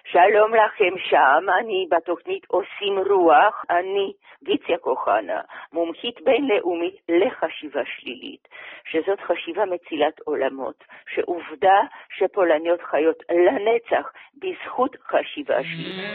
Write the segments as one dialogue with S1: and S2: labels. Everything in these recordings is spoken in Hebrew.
S1: שלום לכם שם, אני בתוכנית עושים רוח, אני ויציה כוחנה, מומחית בינלאומית לחשיבה שלילית, שזאת חשיבה מצילת עולמות, שעובדה שפולניות חיות לנצח בזכות חשיבה שלילית.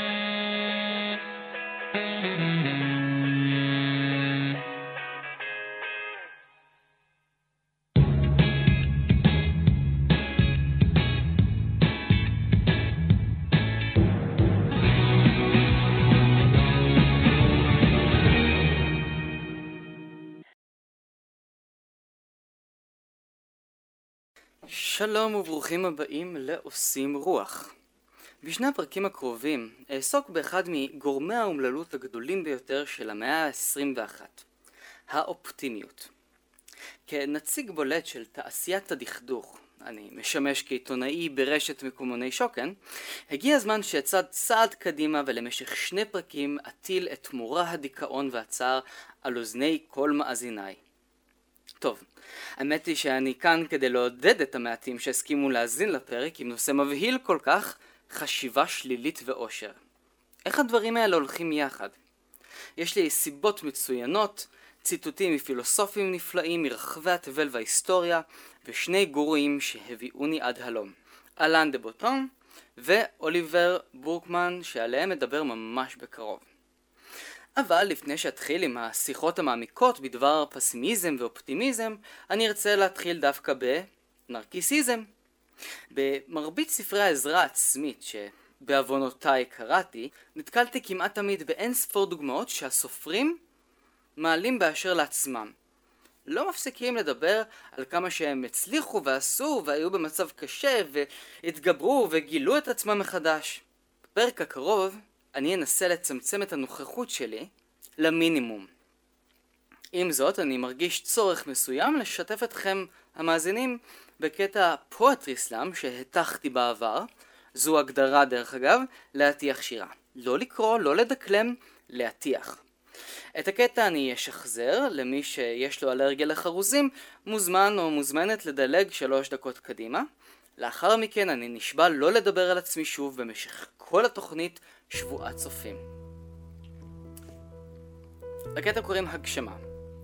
S2: שלום וברוכים הבאים לעושים רוח. בשני הפרקים הקרובים אעסוק באחד מגורמי האומללות הגדולים ביותר של המאה ה-21, האופטימיות. כנציג בולט של תעשיית הדכדוך, אני משמש כעיתונאי ברשת מקומוני שוקן, הגיע הזמן שיצד צעד קדימה ולמשך 2 פרקים אטיל את מורא הדיכאון והצער על אוזני כל מאזיניי. טוב, האמת היא שאני כאן כדי לעודד את המעטים שהסכימו להאזין לפרק עם נושא מבהיל כל כך, חשיבה שלילית ואושר. איך הדברים האלה הולכים יחד? יש לי סיבות מצוינות, ציטוטים מפילוסופים נפלאים מרחבי התבל וההיסטוריה, ו2 גורואים שהביאוני עד הלום. אלן דה בוטון ואוליבר בורקמן, שעליהם מדבר ממש בקרוב. אבל לפני שאתחיל עם השיחות המעמיקות בדבר פסימיזם ואופטימיזם, אני ארצה להתחיל דווקא בנרקיסיזם. במרבית ספרי העזרה העצמית שבעוונותיי קראתי, נתקלתי כמעט תמיד באין ספור דוגמאות שהסופרים מעלים באשר לעצמם. לא מפסיקים לדבר על כמה שהם הצליחו ועשו והיו במצב קשה והתגברו וגילו את עצמם מחדש. בפרק הקרוב אני אנסה לצמצם את הנוכחות שלי למינימום. עם זאת, אני מרגיש צורך מסוים לשתף אתכם המאזינים בקטע פואטרי סלאם שהתחתי בעבר. זו הגדרה דרך אגב, להטיח שירה. לא לקרוא, לא לדקלם, להטיח. את הקטע אני אשחזר, למי שיש לו אלרגיה לחרוזים, מוזמן או מוזמנת לדלג 3 דקות קדימה. לאחר מכן אני נשבע לא לדבר על עצמי שוב במשך כל התוכנית שבועת צופים. לקטע קוראים הגשמה.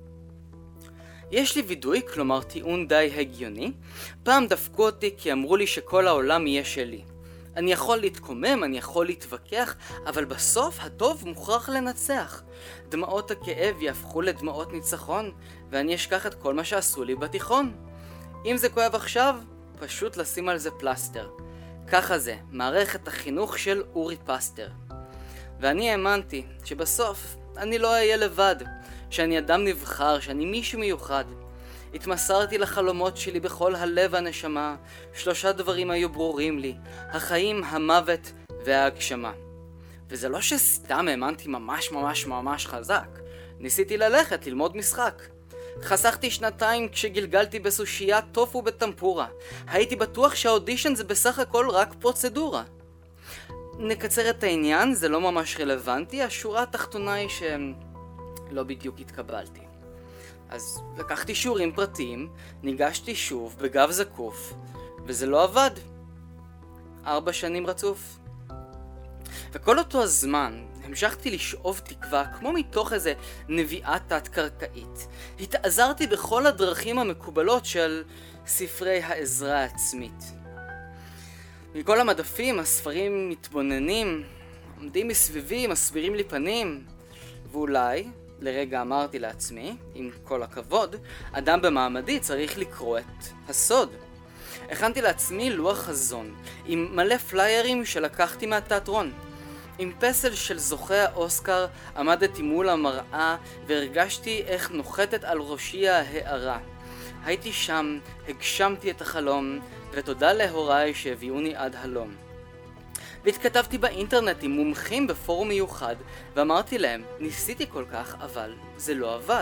S2: יש לי וידוי, כלומר טיעון די הגיוני. פעם דפקו אותי כי אמרו לי שכל העולם יהיה שלי. אני יכול להתקומם, אני יכול להתווכח, אבל בסוף הטוב מוכרח לנצח. דמעות הכאב יהפכו לדמעות ניצחון, ואני אשכח את כל מה שעשו לי בתיכון. אם זה כואב עכשיו, פשוט לשים על זה פלסטר. ככה זה, מערכת החינוך של אורי פסטר. ואני האמנתי שבסוף אני לא אהיה לבד, שאני אדם נבחר, שאני מישהו מיוחד. התמסרתי לחלומות שלי בכל הלב והנשמה. 3 דברים היו ברורים לי, החיים, המוות וההגשמה. וזה לא שסתם האמנתי ממש חזק. ניסיתי ללכת ללמוד משחק. חסכתי 2 כשגלגלתי בסושייה טופו בטמפורה. הייתי בטוח שהאודישן זה בסך הכל רק פרוצדורה. נקצר את העניין, זה לא ממש רלוונטי. השורה התחתונה היא שלא בדיוק התקבלתי. אז לקחתי שיעורים פרטיים, ניגשתי שוב בגב זקוף, וזה לא עבד. 4 שנים רצוף. וכל אותו הזמן המשכתי לשאוב תקווה כמו מתוך איזה נביאה תת-קרקעית. התעזרתי בכל הדרכים המקובלות של ספרי העזרה העצמית. מכל המדפים הספרים מתבוננים, עומדים מסביבי, מסבירים לי פנים, ואולי לרגע אמרתי לעצמי, עם כל הכבוד, אדם במעמדי צריך לקרוא את הסוד. הכנתי לעצמי לוח חזון, עם מלא פליירים שלקחתי מהתיאטרון. עם פסל של זוכה האוסקר עמדתי מול המראה והרגשתי איך נוחתת על ראשי ההארה. הייתי שם, הגשמתי את החלום, ותודה להוריי שהביאוני עד הלום. והתכתבתי באינטרנט עם מומחים בפורום מיוחד, ואמרתי להם, ניסיתי כל כך, אבל זה לא עבד.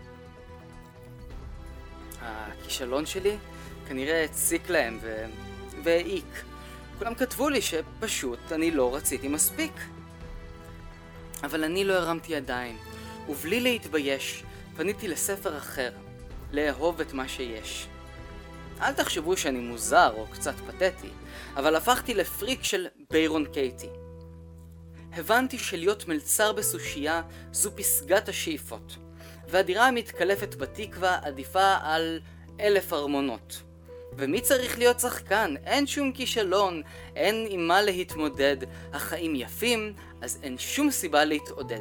S2: הכישלון שלי כנראה הציק להם והעיק. כולם כתבו לי שפשוט אני לא רציתי מספיק. אבל אני לא הרמתי ידיים, ובלי להתבייש פניתי לספר אחר, לאהוב את מה שיש. אל תחשבו שאני מוזר או קצת פתטי, אבל הפכתי לפריק של ביירון קייטי. הבנתי שלהיות מלצר בסושייה זו פסגת השאיפות, והדירה המתקלפת בתקווה עדיפה על 1000 ארמונות. ומי צריך להיות שחקן? אין שום כישלון, אין עם מה להתמודד, החיים יפים, אז אין שום סיבה להתעודד.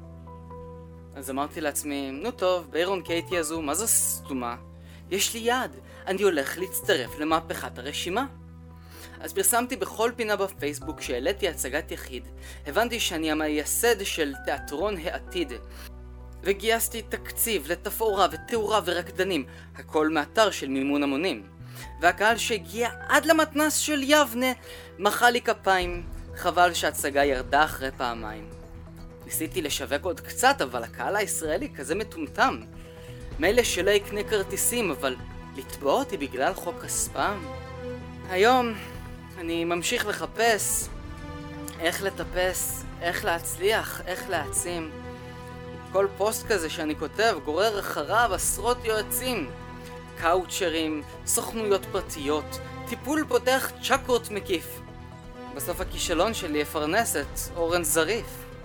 S2: אז אמרתי לעצמי, נו טוב, ביירון קייטי הזו, מה זו סתומה? יש לי יד, אני הולך להצטרף למהפכת הרשימה. אז פרסמתי בכל פינה בפייסבוק שהעליתי הצגת יחיד, הבנתי שאני המייסד של תיאטרון העתיד, וגייסתי תקציב לתפאורה ותאורה ורקדנים, הכל מאתר של מימון המונים. והקהל שהגיע עד למתנס של יבנה מחא לי כפיים, חבל שההצגה ירדה אחרי פעמיים. ניסיתי לשווק עוד קצת, אבל הקהל הישראלי כזה מטומטם. מילא שלא יקנה כרטיסים, אבל לתבוע אותי בגלל חוק כספם? היום אני ממשיך לחפש איך לטפס, איך להצליח, איך להעצים. כל פוסט כזה שאני כותב גורר אחריו עשרות יועצים, קאוצ'רים, סוכנויות פרטיות, טיפול פותח צ'קרות מקיף. בסוף הכישלון שלי יפרנס את אורן זריף.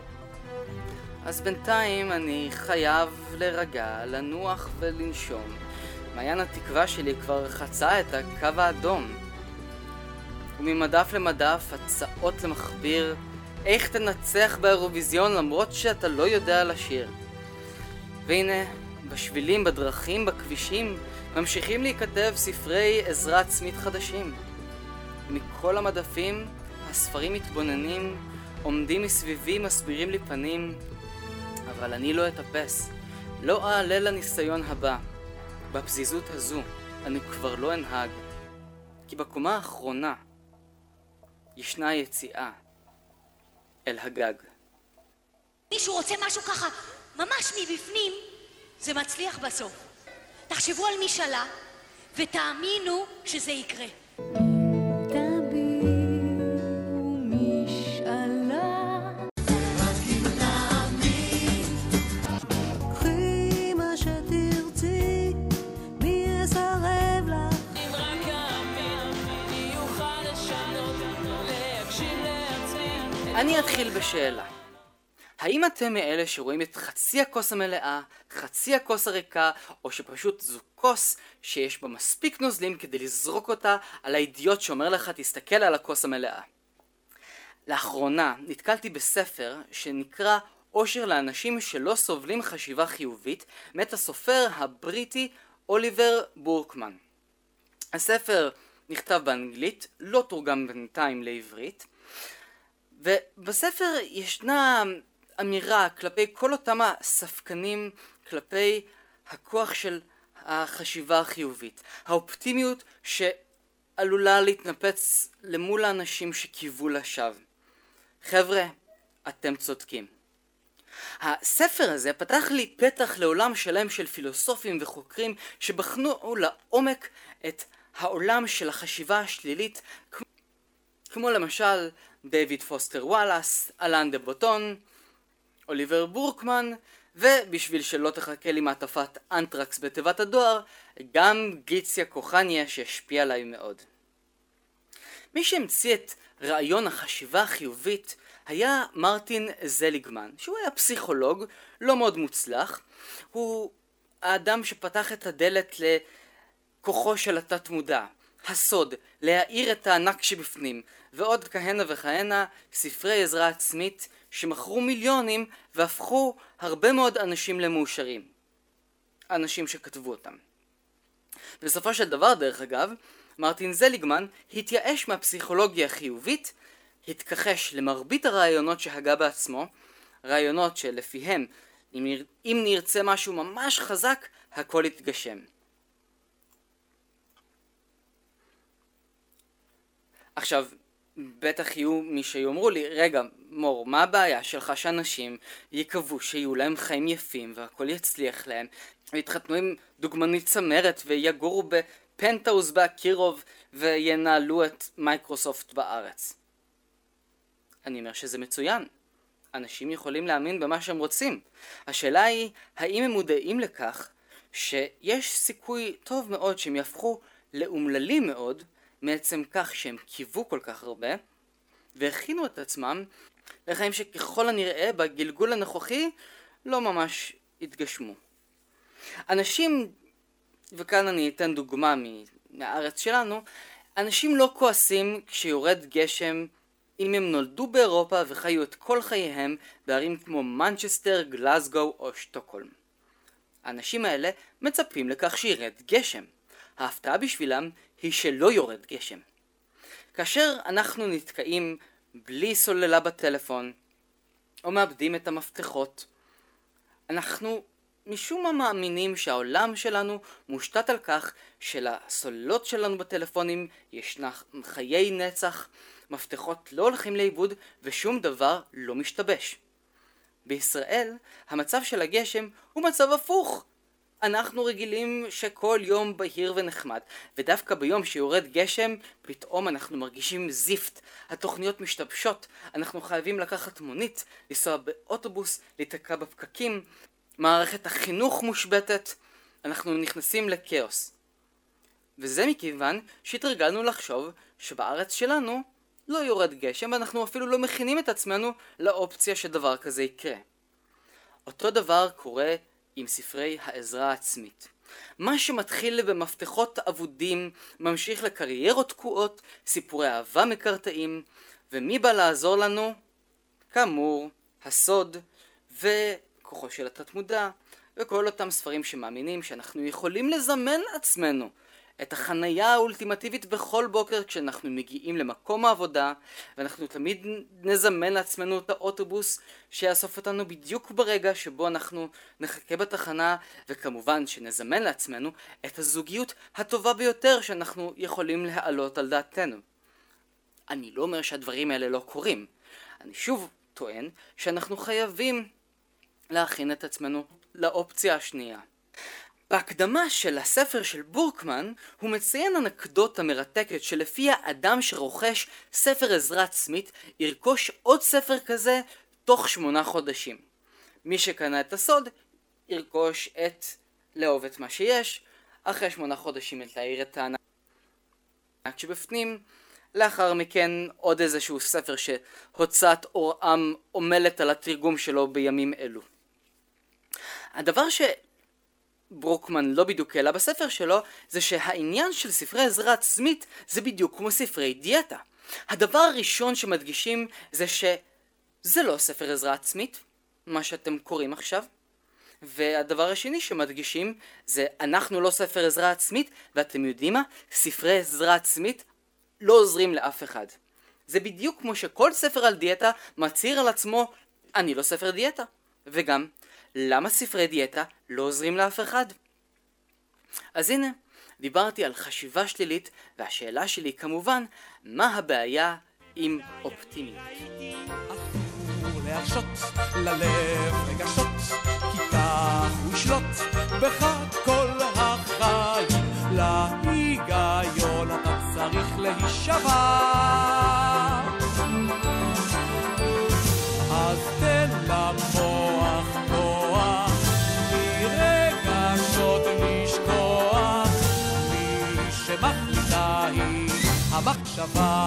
S2: אז בינתיים אני חייב לרגע, לנוח ולנשום. מעיין התקווה שלי כבר חצה את הקו האדום. וממדף למדף הצעות למחביר, איך תנצח באירוויזיון למרות שאתה לא יודע לשיר. והנה, בשבילים, בדרכים, בכבישים, ממשיכים להיכתב ספרי עזרה עצמית חדשים. מכל המדפים, הספרים מתבוננים, עומדים מסביבי, מסבירים לי פנים, אבל אני לא אטפס, לא אעלה לניסיון הבא. בפזיזות הזו אני כבר לא אנהג, כי בקומה האחרונה ישנה יציאה אל הגג.
S3: מישהו רוצה משהו ככה, ממש מבפנים, זה מצליח בסוף. תחשבו על משאלה, ותאמינו שזה יקרה.
S2: אני אתחיל בשאלה. האם אתם מאלה שרואים את חצי הכוס המלאה, חצי הכוס הריקה, או שפשוט זו כוס שיש בה מספיק נוזלים כדי לזרוק אותה על האידיוט שאומר לך תסתכל על הכוס המלאה? לאחרונה נתקלתי בספר שנקרא אושר לאנשים שלא סובלים חשיבה חיובית, מאת הסופר הבריטי אוליבר בורקמן. הספר נכתב באנגלית, לא תורגם בינתיים לעברית, ובספר ישנה אמירה כלפי כל אותם הספקנים, כלפי הכוח של החשיבה החיובית, האופטימיות שעלולה להתנפץ למול האנשים שקיוו לשווא. חבר'ה, אתם צודקים. הספר הזה פתח לי פתח לעולם שלם של פילוסופים וחוקרים שבחנו לעומק את העולם של החשיבה השלילית, כמו למשל דיוויד פוסטר וואלאס, אלן דה בוטון, אוליבר בורקמן, ובשביל שלא תחכה לי מעטפת אנטרקס בתיבת הדואר, גם גיציה קוחניה שהשפיע עליי מאוד. מי שהמציא את רעיון החשיבה החיובית היה מרטין זליגמן, שהוא היה פסיכולוג לא מאוד מוצלח. הוא האדם שפתח את הדלת לכוחו של התת מודע, הסוד, להאיר את הענק שבפנים, ועוד כהנה וכהנה ספרי עזרה עצמית שמכרו מיליונים והפכו הרבה מאוד אנשים למאושרים. אנשים שכתבו אותם. בסופו של דבר, דרך אגב, מרטין זליגמן התייאש מהפסיכולוגיה החיובית, התכחש למרבית הרעיונות שהגה בעצמו, רעיונות שלפיהם אם נרצה משהו ממש חזק, הכל יתגשם. עכשיו, בטח יהיו מי שיאמרו לי, רגע, מור, מה הבעיה שלך שאנשים יקוו שיהיו להם חיים יפים והכל יצליח להם, ויתחתנו עם דוגמנית צמרת ויגורו בפנטהאוז באקירוב וינהלו את מייקרוסופט בארץ? אני אומר שזה מצוין. אנשים יכולים להאמין במה שהם רוצים. השאלה היא, האם הם מודעים לכך שיש סיכוי טוב מאוד שהם יהפכו לאומללים מאוד, מעצם כך שהם קיוו כל כך הרבה, והכינו את עצמם לחיים שככל הנראה בגלגול הנוכחי לא ממש התגשמו. אנשים, וכאן אני אתן דוגמה מהארץ שלנו, אנשים לא כועסים כשיורד גשם אם הם נולדו באירופה וחיו את כל חייהם בערים כמו מנצ'סטר, גלזגו או שטוקהולם. האנשים האלה מצפים לכך שירד גשם. ההפתעה בשבילם היא שלא יורד גשם. כאשר אנחנו נתקעים בלי סוללה בטלפון או מאבדים את המפתחות, אנחנו משום מה מאמינים שהעולם שלנו מושתת על כך שלסוללות שלנו בטלפונים ישנה חיי נצח, מפתחות לא הולכים לאיבוד ושום דבר לא משתבש. בישראל המצב של הגשם הוא מצב הפוך. אנחנו רגילים שכל יום בהיר ונחמד, ודווקא ביום שיורד גשם פתאום אנחנו מרגישים זיפט, התוכניות משתבשות, אנחנו חייבים לקחת מונית, לנסוע באוטובוס, להתקע בפקקים, מערכת החינוך מושבתת, אנחנו נכנסים לקאוס. וזה מכיוון שהתרגלנו לחשוב שבארץ שלנו לא יורד גשם, ואנחנו אפילו לא מכינים את עצמנו לאופציה שדבר כזה יקרה. אותו דבר קורה עם ספרי העזרה העצמית. מה שמתחיל במפתחות אבודים ממשיך לקריירות תקועות, סיפורי אהבה מקרטעים, ומי בא לעזור לנו? כאמור, הסוד וכוחו של התת מודע, וכל אותם ספרים שמאמינים שאנחנו יכולים לזמן לעצמנו את החנייה האולטימטיבית בכל בוקר כשאנחנו מגיעים למקום העבודה, ואנחנו תמיד נזמן לעצמנו את האוטובוס שיאסוף אותנו בדיוק ברגע שבו אנחנו נחכה בתחנה, וכמובן שנזמן לעצמנו את הזוגיות הטובה ביותר שאנחנו יכולים להעלות על דעתנו. אני לא אומר שהדברים האלה לא קורים. אני שוב טוען שאנחנו חייבים להכין את עצמנו לאופציה השנייה. בהקדמה של הספר של בורקמן הוא מציין אנקדוטה מרתקת שלפיה אדם שרוכש ספר עזרה עצמית ירכוש עוד ספר כזה תוך 8 חודשים. מי שקנה את הסוד ירכוש את לאהוב את מה שיש, אחרי 8 חודשים להאיר את הענק שבפנים, לאחר מכן עוד איזשהו ספר שהוצאת אורעם עומלת על התרגום שלו בימים אלו. הדבר ברוקמן לא בדיוק העלה בספר שלו, זה שהעניין של ספרי עזרה עצמית זה בדיוק כמו ספרי דיאטה. הדבר הראשון שמדגישים זה שזה לא ספר עזרה עצמית, מה שאתם קוראים עכשיו. והדבר השני שמדגישים זה אנחנו לא ספר עזרה עצמית, ואתם יודעים מה? ספרי עזרה עצמית לא עוזרים לאף אחד. זה בדיוק כמו שכל ספר על דיאטה מצהיר על עצמו, אני לא ספר דיאטה. וגם, למה ספרי דיאטה לא עוזרים לאף אחד? אז הנה, דיברתי על חשיבה שלילית, והשאלה שלי כמובן, מה הבעיה עם אופטימיות?
S4: אסור להרשות ללב רגשות, כי כך הוא ישלוט בך כל החיים. להיגיון אתה צריך להישבע, אז תן למוח כוח, מרגשות לשכוח, מי שמחליטה היא המחשבה.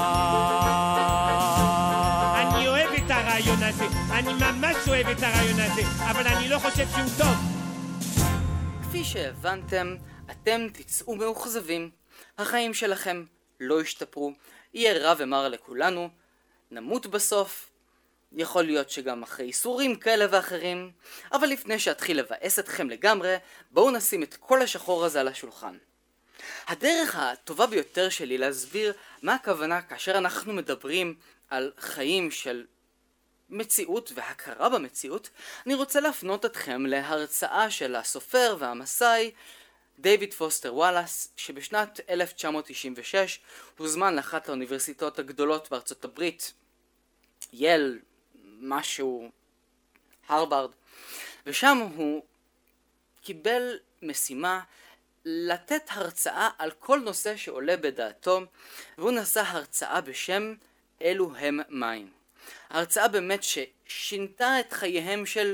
S5: אני אוהב את הרעיון הזה, אני ממש אוהב את הרעיון הזה, אבל אני לא חושב שהוא טוב.
S2: כפי שהבנתם, אתם תצאו מאוכזבים, החיים שלכם לא ישתפרו, יהיה רע ומר לכולנו, נמות בסוף, יכול להיות שגם אחרי איסורים כאלה ואחרים, אבל לפני שאתחיל לבאס אתכם לגמרי, בואו נשים את כל השחור הזה על השולחן. הדרך הטובה ביותר שלי להסביר מה הכוונה כאשר אנחנו מדברים על חיים של מציאות והכרה במציאות, אני רוצה להפנות אתכם להרצאה של הסופר והמסאי דיוויד פוסטר וואלאס, שבשנת 1996 הוזמן לאחת האוניברסיטאות הגדולות בארצות הברית, יל, משהו, הרווארד, ושם הוא קיבל משימה לתת הרצאה על כל נושא שעולה בדעתו, והוא נשא הרצאה בשם אלו הם מים. ההרצאה באמת ששינתה את חייהם של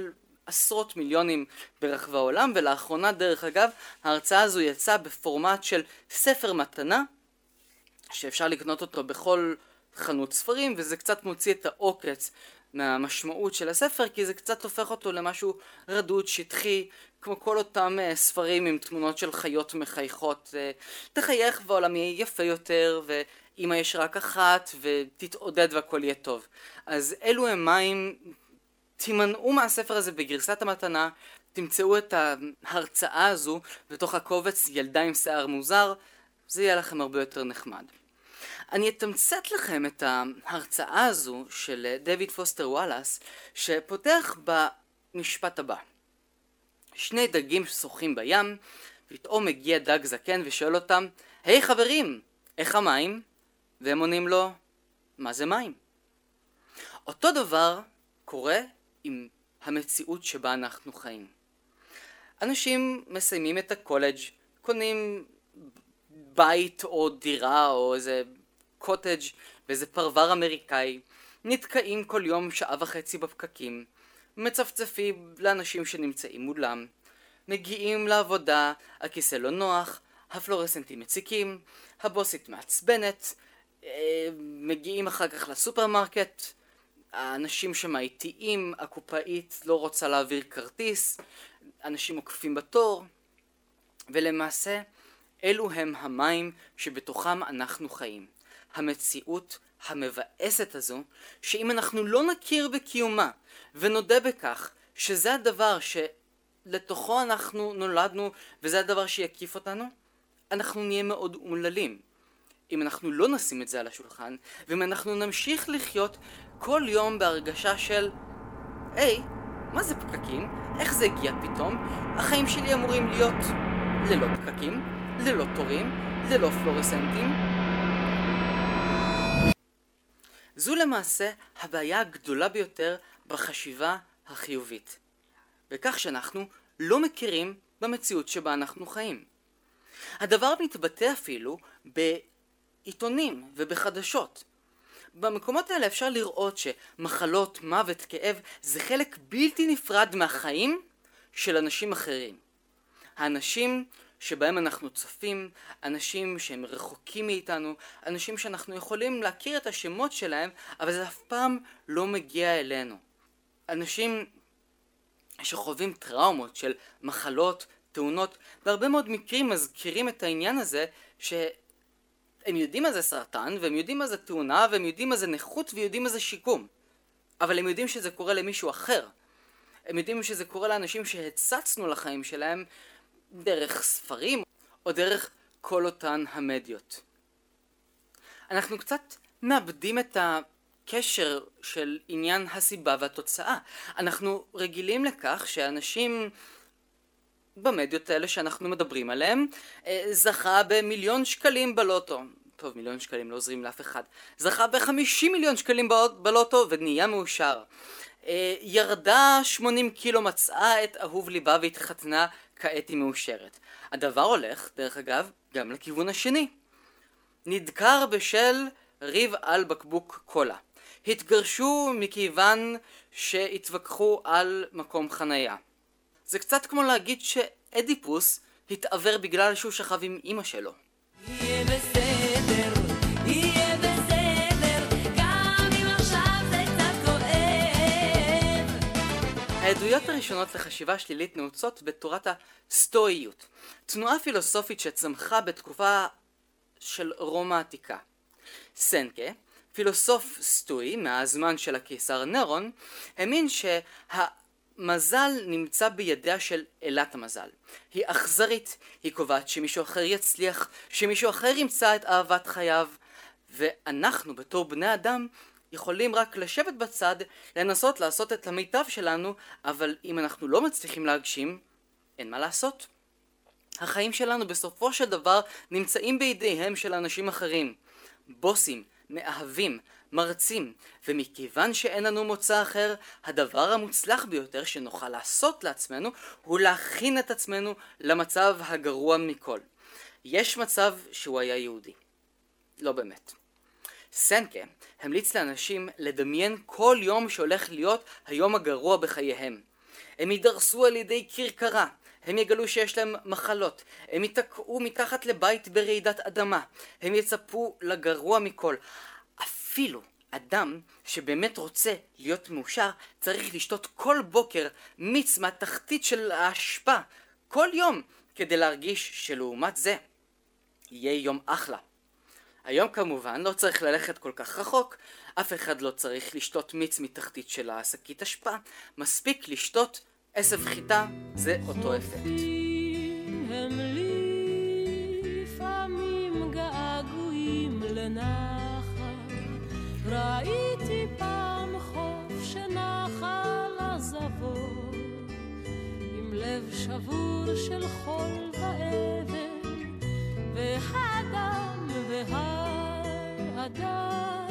S2: עשרות מיליונים ברחבי העולם, ולאחרונה דרך אגב ההרצאה הזו יצאה בפורמט של ספר מתנה, שאפשר לקנות אותו בכל חנות ספרים, וזה קצת מוציא את העוקץ מהמשמעות של הספר, כי זה קצת הופך אותו למשהו רדוד, שטחי, כמו כל אותם ספרים עם תמונות של חיות מחייכות. תחייך והעולם יהיה יפה יותר, ואמא יש רק אחת, ותתעודד והכל יהיה טוב. אז אלו הם מים, תימנעו מהספר הזה בגרסת המתנה, תמצאו את ההרצאה הזו בתוך הקובץ ילדה עם שיער מוזר, זה יהיה לכם הרבה יותר נחמד. אני אתמצת לכם את ההרצאה הזו של דויד פוסטר וואלאס, שפותח במשפט הבא. שני דגים שוחים בים, פתאום מגיע דג זקן ושואל אותם, היי חברים, איך המים? והם עונים לו, מה זה מים? אותו דבר קורה עם המציאות שבה אנחנו חיים. אנשים מסיימים את הקולג', קונים בית או דירה או איזה קוטג' באיזה פרבר אמריקאי, נתקעים כל יום 1.5 שעות בפקקים, מצפצפים לאנשים שנמצאים מולם, מגיעים לעבודה, הכיסא לא נוח, הפלורסנטים מציקים, הבוסית מעצבנת, מגיעים אחר כך לסופרמרקט, האנשים שם איטיים, הקופאית לא רוצה להעביר כרטיס, אנשים עוקפים בתור, ולמעשה אלו הם המים שבתוכם אנחנו חיים. המציאות המבאסת הזו, שאם אנחנו לא נכיר בקיומה ונודה בכך שזה הדבר שלתוכו אנחנו נולדנו וזה הדבר שיקיף אותנו, אנחנו נהיה מאוד אומללים. אם אנחנו לא נשים את זה על השולחן, ואם אנחנו נמשיך לחיות כל יום בהרגשה של היי, מה זה פקקים? איך זה הגיע פתאום? החיים שלי אמורים להיות ללא פקקים, ללא תורים, ללא פלורסנטים. זו למעשה הבעיה הגדולה ביותר בחשיבה החיובית, בכך שאנחנו לא מכירים במציאות שבה אנחנו חיים. הדבר מתבטא אפילו בעיתונים ובחדשות. במקומות האלה אפשר לראות שמחלות, מוות, כאב זה חלק בלתי נפרד מהחיים של אנשים אחרים. האנשים שבהם אנחנו צופים, אנשים שהם רחוקים מאיתנו, אנשים שאנחנו יכולים להכיר את השמות שלהם, אבל זה אף פעם לא מגיע אלינו. אנשים שחווים טראומות של מחלות, תאונות, בהרבה מאוד מקרים מזכירים את העניין הזה שהם יודעים מה זה סרטן, והם יודעים מה זה תאונה, והם יודעים מה זה נכות, ויודעים מה זה שיקום. אבל הם יודעים שזה קורה למישהו אחר. הם יודעים שזה קורה לאנשים שהצצנו לחיים שלהם דרך ספרים, או דרך כל אותן המדיות. אנחנו קצת מאבדים את הקשר של עניין הסיבה והתוצאה. אנחנו רגילים לכך שאנשים במדיות האלה שאנחנו מדברים עליהם, זכה ב1,000,000 שקלים בלוטו. טוב, 1,000,000 שקלים לא עוזרים לאף אחד. זכה ב50 מיליון שקלים בלוטו ונהיה מאושר. ירדה 80 קילו, מצאה את אהוב ליבה והתחתנה, כעת היא מאושרת. הדבר הולך, דרך אגב, גם לכיוון השני. נדקר בשל ריב על בקבוק קולה. התגרשו מכיוון שהתווכחו על מקום חנייה. זה קצת כמו להגיד שאדיפוס התעבר בגלל שהוא שכב עם אמא שלו.
S6: יהיה בסדר, יהיה בסדר, גם אם עכשיו זה קצת כואב.
S2: העדויות הראשונות לחשיבה שלילית נעוצות בתורת הסטואיות, תנועה פילוסופית שצמחה בתקופה של רומא העתיקה. סנקה, פילוסוף סטואי מהזמן של הקיסר נרון, האמין מזל נמצא בידיה של אלת המזל. היא אכזרית, היא קובעת שמישהו אחר יצליח, שמישהו אחר ימצא את אהבת חייו, ואנחנו בתור בני אדם יכולים רק לשבת בצד, לנסות לעשות את המיטב שלנו, אבל אם אנחנו לא מצליחים להגשים, אין מה לעשות. החיים שלנו בסופו של דבר נמצאים בידיהם של אנשים אחרים. בוסים, מאהבים, מרצים, ומכיוון שאין לנו מוצא אחר, הדבר המוצלח ביותר שנוכל לעשות לעצמנו הוא להכין את עצמנו למצב הגרוע מכל. יש מצב שהוא היה יהודי. לא באמת. סנקה המליץ לאנשים לדמיין כל יום שהולך להיות היום הגרוע בחייהם. הם יידרסו על ידי כרכרה, הם יגלו שיש להם מחלות, הם ייתקעו מתחת לבית ברעידת אדמה, הם יצפו לגרוע מכל. אפילו אדם שבאמת רוצה להיות מאושר צריך לשתות כל בוקר מיץ מהתחתית של האשפה כל יום כדי להרגיש שלעומת זה יהיה יום אחלה. היום כמובן לא צריך ללכת כל כך רחוק, אף אחד לא צריך לשתות מיץ מתחתית של השקית אשפה, מספיק לשתות עשב חיטה, זה אותו אפקט.
S6: הם לפעמים געגועים לנחל, ראיתי פעם חוף שנחל עזבו, עם לב שבור של חול ואבן, והאדם והאדם,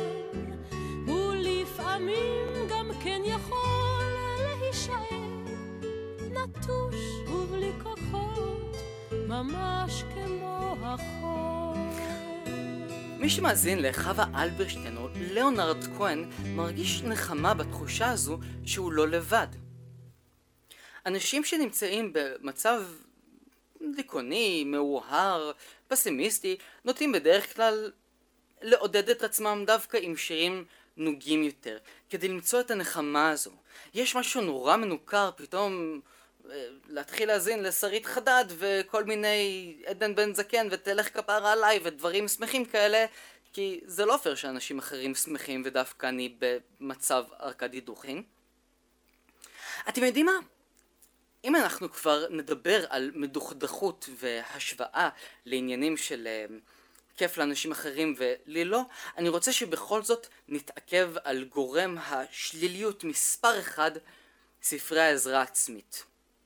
S6: ולפעמים גם כן יכול להישאר נטוש ובלי כוחות, ממש כמו החול.
S2: מי שמאזין לחווה אלברשטיין או ליאונרד כהן מרגיש נחמה בתחושה הזו שהוא לא לבד. אנשים שנמצאים במצב דיכאוני, מאוהר, פסימיסטי, נוטים בדרך כלל לעודד את עצמם דווקא עם שירים נוגים יותר, כדי למצוא את הנחמה הזו. יש משהו נורא מנוכר פתאום להתחיל להזין לשרית חדד וכל מיני עדן בן זקן ותלך כפרה עליי ודברים שמחים כאלה, כי זה לא פייר שאנשים אחרים שמחים ודווקא אני במצב ארקדי דוכין. אתם יודעים מה? אם אנחנו כבר נדבר על מדוכדכות והשוואה לעניינים של כיף לאנשים אחרים ולי לא, אני רוצה שבכל זאת נתעכב על גורם השליליות מספר אחד, ספרי העזרה העצמית.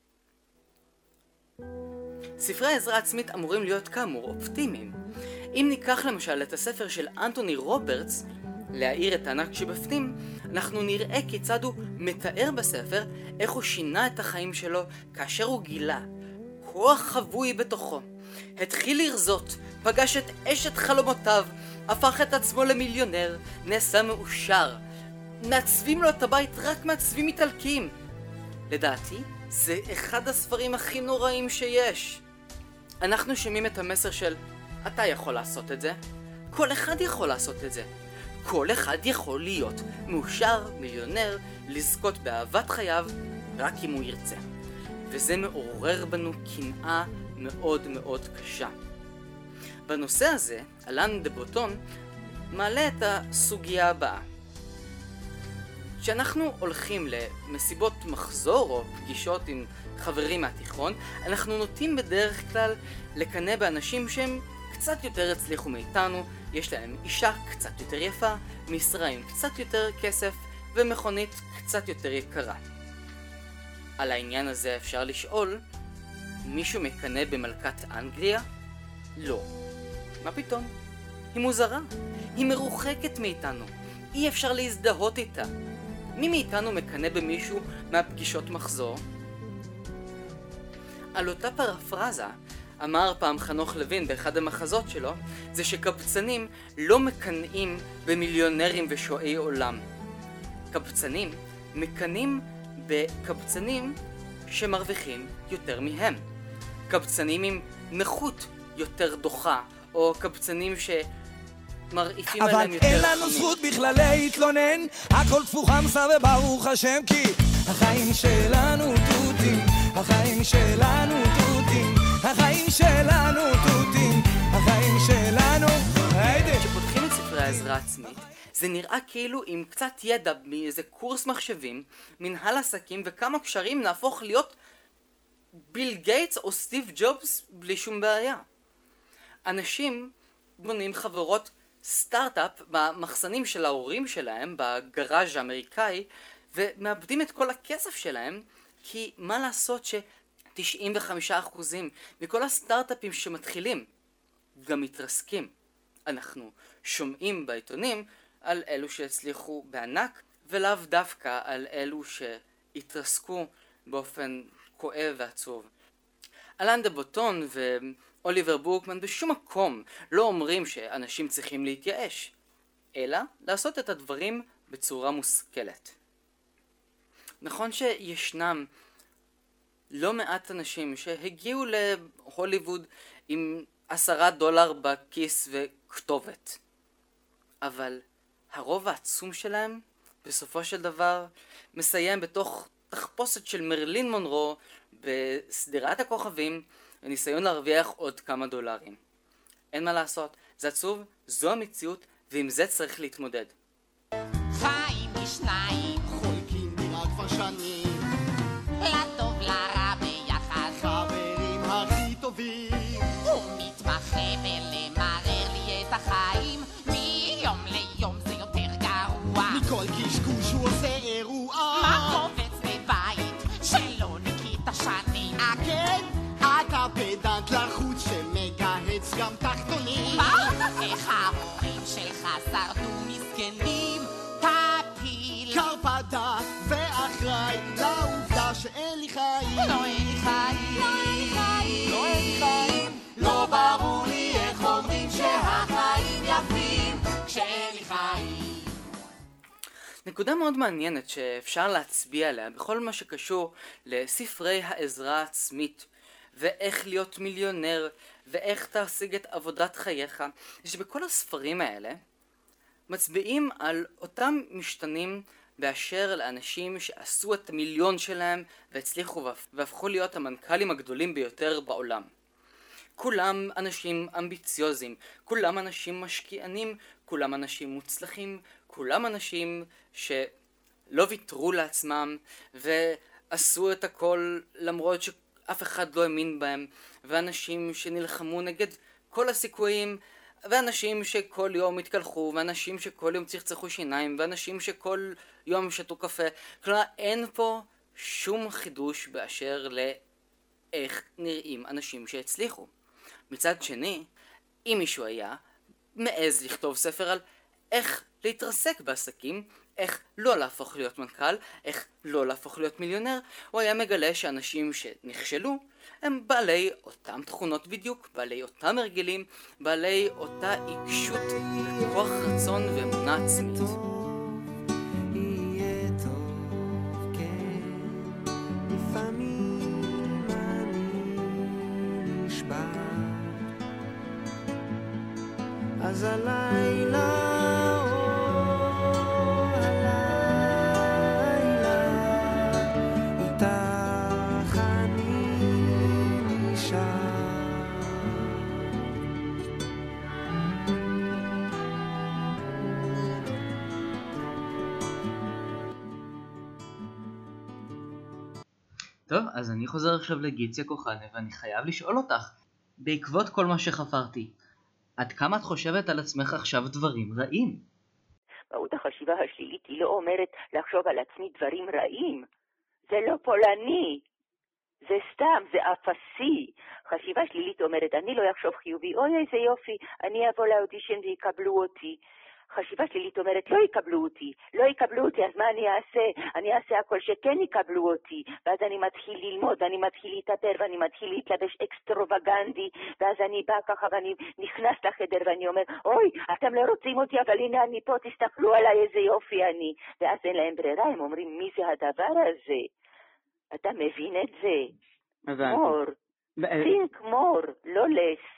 S2: ספרי העזרה העצמית אמורים להיות כאמור אופטימיים. אם ניקח למשל את הספר של אנטוני רוברטס, להאיר את הענק שבפנים, אנחנו נראה כיצד הוא מתאר בספר איך הוא שינה את החיים שלו כאשר הוא גילה כוח חבוי בתוכו. התחיל לרזות, פגש את אשת חלומותיו, הפך את עצמו למיליונר, נעשה מאושר. מעצבים לו את הבית רק מעצבים איטלקיים. לדעתי, זה אחד הספרים הכי נוראים שיש. אנחנו שומעים את המסר של אתה יכול לעשות את זה, כל אחד יכול לעשות את זה. כל אחד יכול להיות מאושר, מיליונר, לזכות באהבת חייו, רק אם הוא ירצה. וזה מעורר בנו קנאה מאוד מאוד קשה. בנושא הזה, אלן דה בוטון מעלה את הסוגיה הבאה. כשאנחנו הולכים למסיבות מחזור או פגישות עם חברים מהתיכון, אנחנו נוטים בדרך כלל לקנא באנשים שהם קצת יותר הצליחו מאיתנו, יש להם אישה קצת יותר יפה, משרה עם קצת יותר כסף ומכונית קצת יותר יקרה. על העניין הזה אפשר לשאול, מישהו מקנא במלכת אנגליה? לא. מה פתאום? היא מוזרה, היא מרוחקת מאיתנו, אי אפשר להזדהות איתה. מי מאיתנו מקנא במישהו מהפגישות מחזור? על אותה פרפרזה אמר פעם חנוך לוין באחד המחזות שלו, זה שקבצנים לא מקנאים במיליונרים ושועי עולם. קבצנים מקנאים בקבצנים שמרוויחים יותר מהם. קבצנים עם נכות יותר דוחה, או קבצנים שמרעיפים עליהם יותר
S7: אבל אין לנו זכות בכלל להתלונן, הכל תפוך חמסה וברוך השם, כי החיים שלנו תותים, החיים שלנו תותים, החיים שלנו תותים, החיים שלנו.
S2: כשפותחים את ספרי העזרה העצמית, זה נראה כאילו עם קצת ידע מאיזה קורס מחשבים, מנהל עסקים וכמה קשרים נהפוך להיות ביל גייטס או סטיב ג'ובס בלי שום בעיה. אנשים בונים חברות סטארט-אפ במחסנים של ההורים שלהם, בגראז' האמריקאי, ומאבדים את כל הכסף שלהם, כי מה לעשות ש-95% מכל הסטארט-אפים שמתחילים גם מתרסקים. אנחנו שומעים בעיתונים על אלו שהצליחו בענק, ולאו דווקא על אלו שהתרסקו באופן כואב ועצוב. אלן דה בוטון ואוליבר בורקמן בשום מקום לא אומרים שאנשים צריכים להתייאש, אלא לעשות את הדברים בצורה מושכלת. נכון שישנם לא מעט אנשים שהגיעו להוליווד עם $10 בכיס וכתובת. אבל הרוב העצום שלהם, בסופו של דבר, מסיים בתוך תחפושת של מרלין מונרו בסדרת הכוכבים, וניסיון להרוויח עוד כמה דולרים. אין מה לעשות, זה עצוב, זו המציאות, ועם זה צריך להתמודד.
S8: חיים משניים,
S9: חולקים דירה כבר שנים,
S8: לטוב לרע ביחד,
S9: חברים הכי טובים.
S8: הוא מתמחה בלמרר לי את החיים, מיום ליום זה יותר גרוע.
S9: מכל קשקוש הוא עושה אירוע.
S8: מה קובץ בבית שלא ניקית שנים?
S9: כן, אתה פדנט לחוץ שמגהץ גם תחתונים.
S8: איך ההורים שלך שרדו מסכנים? תפיל
S9: קרפדה ואחראי לעובדה שאין לי חיים.
S8: לא אין לי חיים,
S9: לא אין לי חיים, לא אין לי חיים. לא ברור לי איך אומרים שהחיים יפים כשאין לי חיים.
S2: נקודה מאוד מעניינת שאפשר להצביע עליה בכל מה שקשור לספרי העזרה העצמית ואיך להיות מיליונר ואיך תשיג את עבודת חייך, זה שבכל הספרים האלה מצביעים על אותם משתנים באשר לאנשים שעשו את המיליון שלהם והצליחו והפכו להיות המנכ"לים הגדולים ביותר בעולם. כולם אנשים אמביציוזים, כולם אנשים משקיענים, כולם אנשים מוצלחים, כולם אנשים שלא ויתרו לעצמם ועשו את הכל למרות שאף אחד לא האמין בהם, ואנשים שנלחמו נגד כל הסיכויים, ואנשים שכל יום התקלחו, ואנשים שכל יום צחצחו שיניים, ואנשים שכל יום שתו קפה. כלומר, אין פה שום חידוש באשר לאיך נראים אנשים שהצליחו. מצד שני, אם מישהו היה מעז לכתוב ספר על איך להתרסק בעסקים, איך לא להפוך להיות מנכ"ל, איך לא להפוך להיות מיליונר, הוא היה מגלה שאנשים שנכשלו הם בעלי אותם תכונות בדיוק, בעלי אותם הרגלים, בעלי אותה עיקשות וכוח רצון ואמונה עצמית.
S7: יהיה טוב, כן, לפעמים אני נשבע, אז הלילה
S2: טוב, אז אני חוזר עכשיו לגיציה כוחנה ואני חייב לשאול אותך, בעקבות כל מה שחפרתי, עד כמה את חושבת על עצמך עכשיו דברים רעים?
S1: מהות החשיבה השלילית היא לא אומרת לחשוב על עצמי דברים רעים. זה לא פולני. זה סתם, זה אפסי. חשיבה שלילית אומרת, אני לא אחשוב חיובי, אוי איזה יופי, אני אבוא לאודישן ויקבלו אותי. חשיבה שלילית אומרת, לא יקבלו אותי, אז מה אני אעשה? אני אעשה הכל שכן יקבלו אותי, ואז אני מתחיל ללמוד, ואני מתחיל להתאפר, ואני מתחיל להתלבש אקסטרווגנדי, ואז אני בא ככה, ואני נכנס לחדר, ואני אומר, אוי, אתם לא רוצים אותי, אבל הנה אני פה, תסתכלו עליי, איזה יופי אני. ואז אין להם ברירה, הם אומרים, מי זה הדבר הזה? אתה מבין את זה? מור. think more, לא less.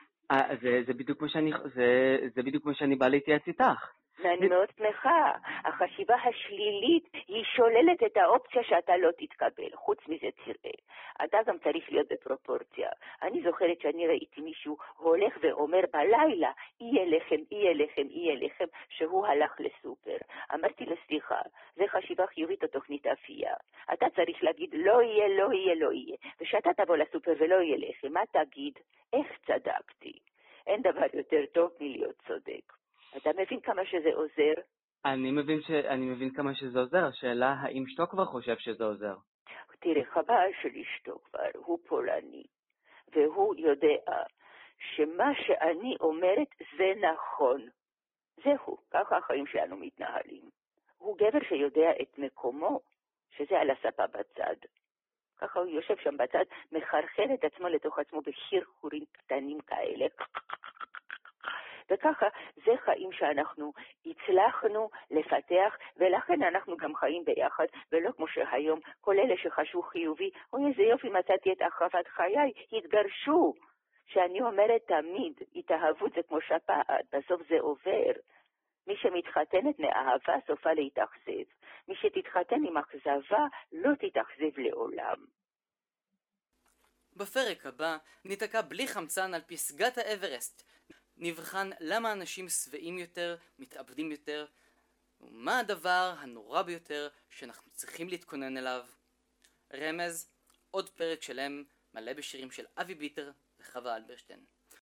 S10: זה בדיוק מה שאני בא להתייעץ איתך.
S1: ואני מאוד שמחה. החשיבה השלילית היא שוללת את האופציה שאתה לא תתקבל. חוץ מזה תראה, אתה גם צריך להיות בפרופורציה. אני זוכרת שאני ראיתי מישהו הולך ואומר בלילה, יהיה לחם, שהוא הלך לסופר. אמרתי לו, סליחה, זה חשיבה חיובית או תוכנית אפייה. אתה צריך להגיד לא יהיה. ושאתה תבוא לסופר ולא יהיה לחם, מה תגיד? איך צדקתי? אין דבר יותר טוב מלהיות צודק. אתה מבין כמה שזה עוזר?
S10: אני מבין כמה שזה עוזר. השאלה, האם אשתו כבר חושב שזה עוזר?
S1: תראה, חבל של אשתו כבר, הוא פולני, והוא יודע שמה שאני אומרת זה נכון. זהו, ככה החיים שלנו מתנהלים. הוא גבר שיודע את מקומו, שזה על הספה בצד. ככה הוא יושב שם בצד, מחרחר את עצמו לתוך עצמו בחרחורים קטנים כאלה. וככה זה חיים שאנחנו הצלחנו לפתח, ולכן אנחנו גם חיים ביחד, ולא כמו שהיום כל אלה שחשבו חיובי, אוי איזה יופי מצאתי את אחוות חיי, התגרשו. שאני אומרת תמיד, התאהבות זה כמו שפעת, בסוף זה עובר. מי שמתחתנת מאהבה סופה להתאכזב. מי שתתחתן עם אכזבה לא תתאכזב לעולם.
S2: בפרק הבא ניתקע בלי חמצן על פסגת האברסט. נבחן למה אנשים שבעים יותר, מתאבדים יותר, ומה הדבר הנורא ביותר שאנחנו צריכים להתכונן אליו. רמז, עוד פרק שלם מלא בשירים של אבי ביטר וחווה אלברשטיין.